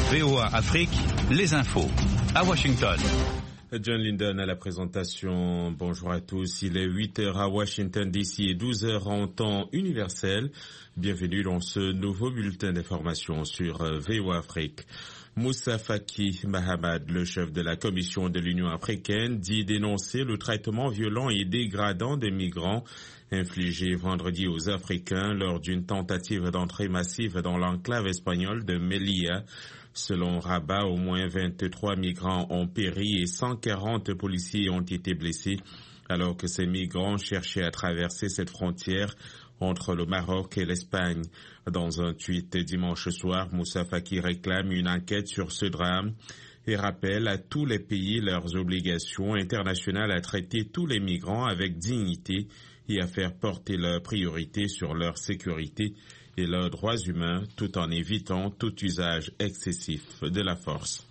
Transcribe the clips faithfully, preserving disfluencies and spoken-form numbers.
V O A Afrique, les infos. À Washington. John Linden à la présentation. Bonjour à tous. Il est huit heures à Washington D C et douze heures en temps universel. Bienvenue dans ce nouveau bulletin d'information sur V O A Afrique. Moussa Faki Mahamad, le chef de la Commission de l'Union africaine, dit dénoncer le traitement violent et dégradant des migrants infligé vendredi aux Africains lors d'une tentative d'entrée massive dans l'enclave espagnole de Melilla. Selon Rabat, au moins vingt-trois migrants ont péri et cent quarante policiers ont été blessés alors que ces migrants cherchaient à traverser cette frontière entre le Maroc et l'Espagne. Dans un tweet dimanche soir, Moussa Faki réclame une enquête sur ce drame et rappelle à tous les pays leurs obligations internationales à traiter tous les migrants avec dignité et à faire porter leurs priorités sur leur sécurité et leurs droits humains tout en évitant tout usage excessif de la force.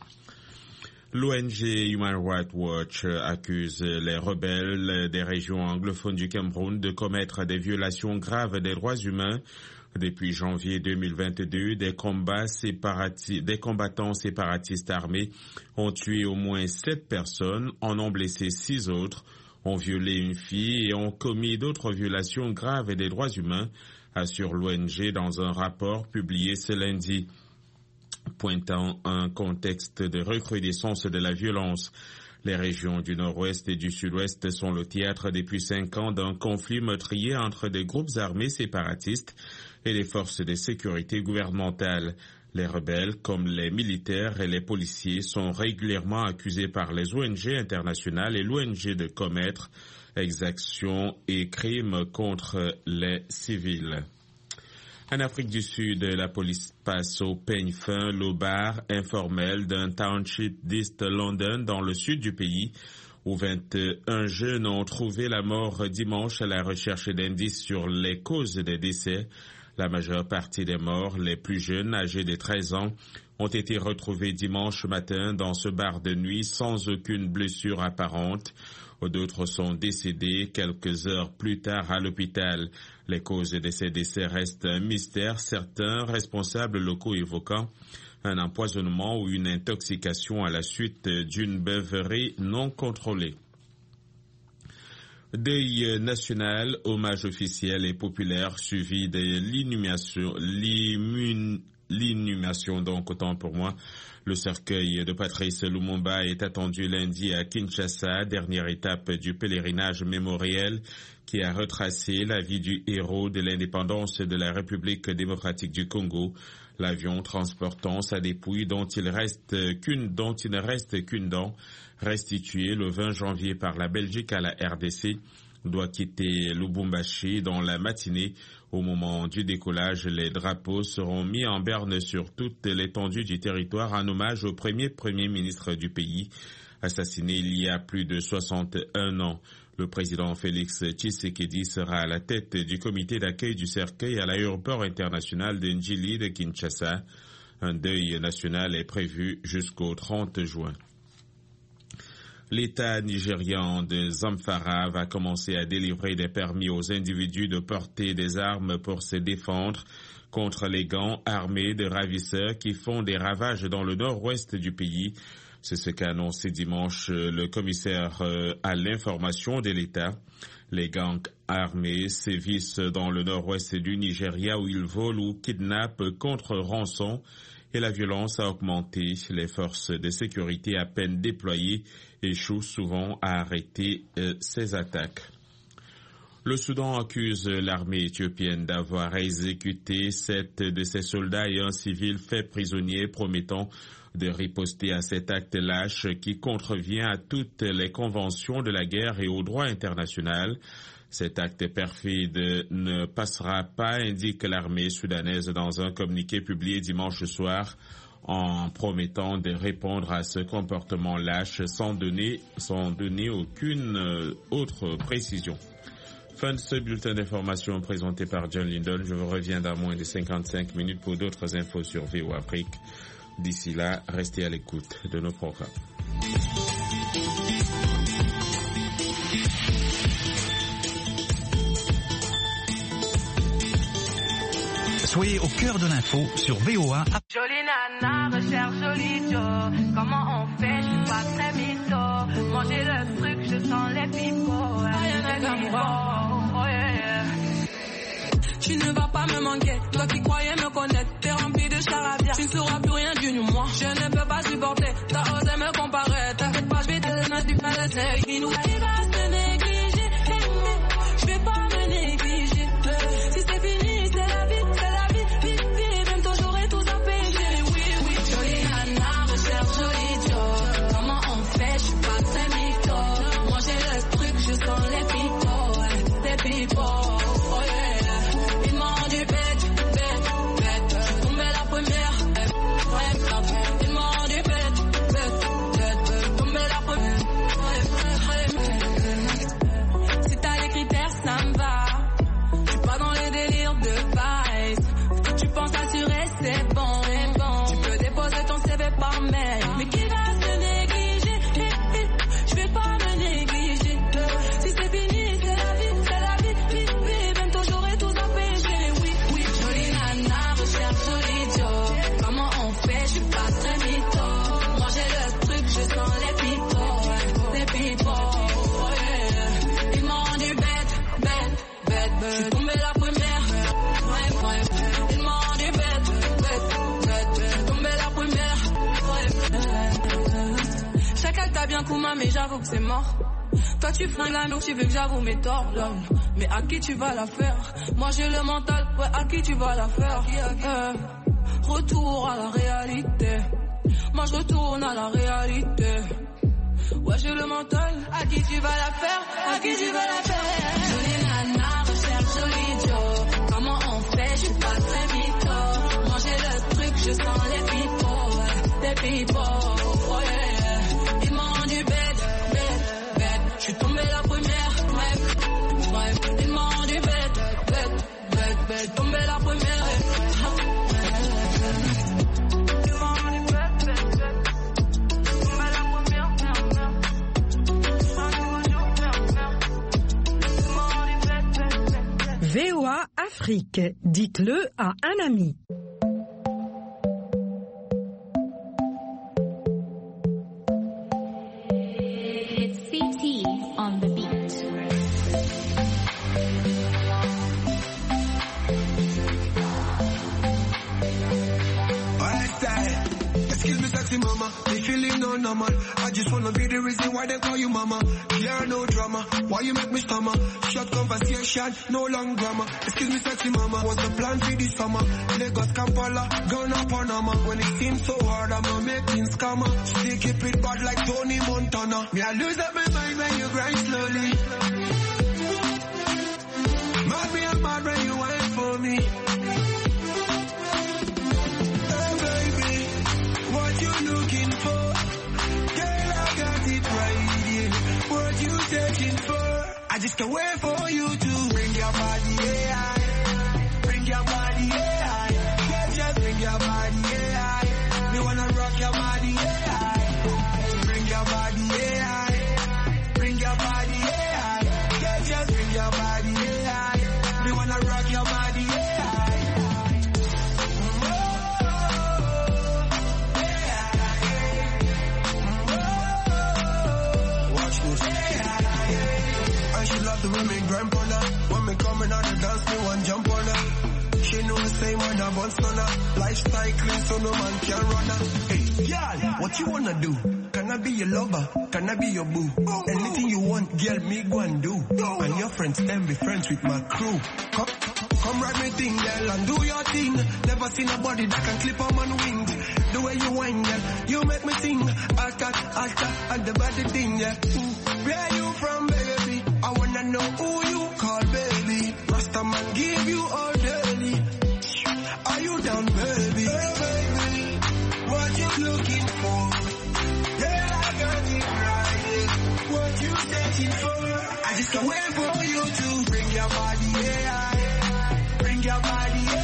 L'O N G Human Rights Watch accuse les rebelles des régions anglophones du Cameroun de commettre des violations graves des droits humains. Depuis janvier deux mille vingt-deux, des combats séparati- des combattants séparatistes armés ont tué au moins sept personnes, en ont blessé six autres, ont violé une fille et ont commis d'autres violations graves des droits humains, assure l'O N G dans un rapport publié ce lundi. Pointant un contexte de recrudescence de la violence. Les régions du nord-ouest et du sud-ouest sont le théâtre depuis cinq ans d'un conflit meurtrier entre des groupes armés séparatistes et les forces de sécurité gouvernementales. Les rebelles, comme les militaires et les policiers, sont régulièrement accusés par les O N G internationales et l'O N G de commettre exactions et crimes contre les civils. En Afrique du Sud, la police passe au peigne fin le bar informel d'un township d'East London dans le sud du pays, où vingt et un jeunes ont trouvé la mort dimanche à la recherche d'indices sur les causes des décès. La majeure partie des morts, les plus jeunes, âgés de treize ans, ont été retrouvés dimanche matin dans ce bar de nuit sans aucune blessure apparente. D'autres sont décédés quelques heures plus tard à l'hôpital. Les causes de ces décès restent un mystère, certains responsables locaux évoquant un empoisonnement ou une intoxication à la suite d'une beuverie non contrôlée. Deuil national, hommage officiel et populaire suivi de l'inhumation, l'immun, l'inhumation donc autant pour moi. Le cercueil de Patrice Lumumba est attendu lundi à Kinshasa, dernière étape du pèlerinage mémoriel qui a retracé la vie du héros de l'indépendance de la République démocratique du Congo. L'avion transportant sa dépouille dont il reste qu'une, dont il ne reste qu'une dent, restituée le vingt janvier par la Belgique à la R D C, doit quitter Lubumbashi dans la matinée. Au moment du décollage, les drapeaux seront mis en berne sur toute l'étendue du territoire en hommage au premier Premier ministre du pays, assassiné il y a plus de soixante et un ans. Le président Félix Tshisekedi sera à la tête du comité d'accueil du cercueil à l'aéroport international de Njili de Kinshasa. Un deuil national est prévu jusqu'au trente juin. L'État nigérian de Zamfara va commencer à délivrer des permis aux individus de porter des armes pour se défendre contre les gangs armés de ravisseurs qui font des ravages dans le nord-ouest du pays. C'est ce qu'a annoncé dimanche le commissaire à l'information de l'État. Les gangs armés sévissent dans le nord-ouest du Nigeria où ils volent ou kidnappent contre rançon et la violence a augmenté. Les forces de sécurité à peine déployées échouent souvent à arrêter euh, ces attaques. Le Soudan accuse l'armée éthiopienne d'avoir exécuté sept de ses soldats et un civil fait prisonnier, promettant de riposter à cet acte lâche qui contrevient à toutes les conventions de la guerre et au droit international. Cet acte perfide ne passera pas, indique l'armée soudanaise dans un communiqué publié dimanche soir, en promettant de répondre à ce comportement lâche sans donner, sans donner aucune autre précision. Fin de ce bulletin d'information présenté par John Linden. Je vous reviens dans moins de cinquante-cinq minutes pour d'autres infos sur V O A Afrique. D'ici là, restez à l'écoute de nos programmes. Soyez au cœur de l'info sur V O A. Jolie nana, recherche joli Joe. Comment on fait, je suis pas très mytho. Manger le truc, je sens les pipots. Oh yeah. Tu ne vas pas me manquer, toi qui croyais me connaître. T'es rempli de charabia, tu ne sauras plus rien du moi. Je ne peux pas supporter, t'as osé me comparer. T'inquiète pas, je vais te donner du palais. Il nous arrive à se négliger. Je vais pas me négliger. Si c'est fini, c'est la vie, c'est la vie. Vite, vite, bientôt j'aurai tout à payer. Oui, oui, jolie Anna, recherche joli Joe. Comment on fait, je suis pas très mytho. Manger le truc, je sens les pipots. Les pipots. Mais j'avoue que c'est mort. Toi tu flingues la donc tu veux que j'avoue mes torts, lol. Mais à qui tu vas la faire? Moi j'ai le mental, ouais, à qui tu vas la faire? Euh, retour à la réalité. Moi je retourne à la réalité. Ouais j'ai le mental, à qui tu vas la faire? À qui tu vas la faire? Jolie nana, recherche joli Joe. Comment on fait? Je suis pas très mytho. Manger le truc, je sens les pipots. Les pipots, oh yeah. Je suis tombé la première, ouais, ouais. Ils m'ont rendu bête, bête, bête, bête. Je suis tombé la première, ils m'ont rendu bête, bête, bête. Je suis tombé la première, merde, merde. Un nouveau jour, merde, merde. Ils m'ont rendu bête, bête, bête. V O A Afrique, dites-le à un ami. Mama, they feeling no normal. I just wanna be the reason why they call you mama. Yeah, no drama. Why you make me stammer? Short conversation, no long grammar. Excuse me, sexy mama. What's the plan for this summer? Lagos, Kampala, Ghana, Panama. When it seems so hard, I'ma make things scammer. Still keep it bad like Tony Montana. Me, I lose up my mind when you grind slowly. Mad me, I'm mad when you wait for me. Looking for, girl, I got it right here. What you searching for? I just can't wait for you to bring your body, yeah. Bring your body, yeah. Yeah, just bring your body, yeah. Me wanna rock your body, yeah. Bring your body, yeah. Bring your body, yeah. Yeah, just bring your body, yeah. Me wanna rock your body, yeah. She love the women grind on her. When me coming on the dance, me one jump on her. She know the same when I bounce on her. Lifestyle clean so no man can run her. Hey, girl, what you wanna do? Can I be your lover? Can I be your boo? Anything you want, girl, me go and do. And your friends can be friends with my crew. Come, come ride me thing, girl, and do your thing. Never seen a body that can clip on man wings. The way you whine, girl, you make me sing. Alta, alta, and the body thing, yeah. Where you from, baby? I wanna know who you call, baby. Rasta man give you all daily. Are you down, baby? Hey, baby, what you looking for? Yeah, I got it right. What you searching for? I just can't wait for you to bring your body, yeah. Bring your body, yeah.